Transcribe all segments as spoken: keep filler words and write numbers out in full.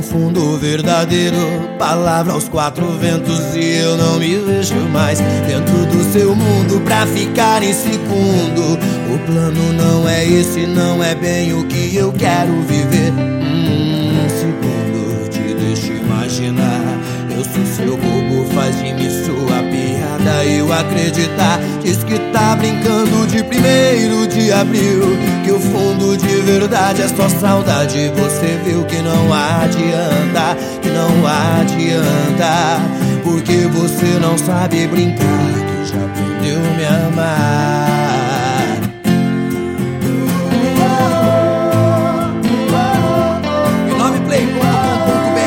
fundo verdadeiro, palavra aos quatro ventos, e eu não me vejo mais dentro do seu mundo pra ficar em segundo. O plano não é esse, não é bem o que eu quero viver. Um segundo, te deixa imaginar. Eu sou seu bobo, faz de mim sua piada, eu acreditar. Diz que tá brincando de primeiro de abril, que o fundo de verdade é só saudade. Você viu que não adianta, que não adianta, porque você não sabe brincar, que já aprendeu a me amar. Inomeplay ponto com ponto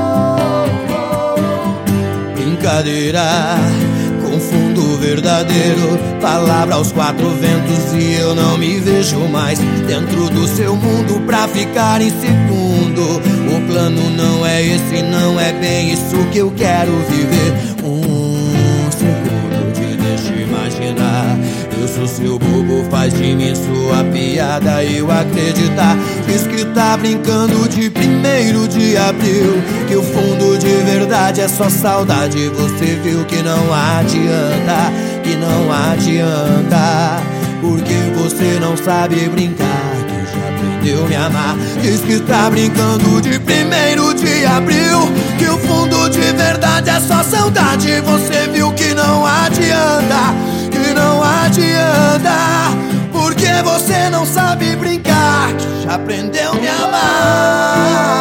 br. Brincadeira com fundo verdadeiro, palavra aos quatro ventos, e eu não me vejo mais dentro do seu mundo pra ficar em segundo. O plano não é esse, não é bem isso que eu quero viver. Um segundo, te deixa imaginar. Eu sou seu bobo, faz de mim sua piada, eu acreditar. Diz que tá brincando de primeiro de abril, que o fundo de verdade é só saudade. Você viu que não adianta, que não adianta, porque você não sabe brincar, que já aprendeu a me amar. Diz que tá brincando de primeiro de abril, que o fundo de verdade é só saudade. Você viu que não adianta, que não adianta, porque você não sabe brincar, que já aprendeu a me amar.